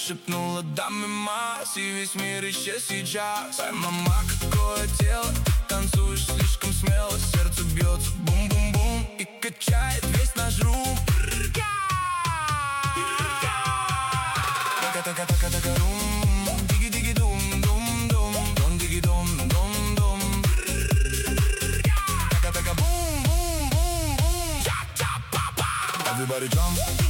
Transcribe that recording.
шепнула дам мимас, и весь мир исчез сейчас. Ай, мама, какое тело, танцуешь слишком смело. Сердце бьется бум-бум-бум и качает весь наш рум. Така-така-така-така-рум, диги-диги-дум-дум-дум, дон-диги-дум-дум-дум. Taka-taka boom, boom, boom, boom. Cha-cha-pa-pa. Everybody jump.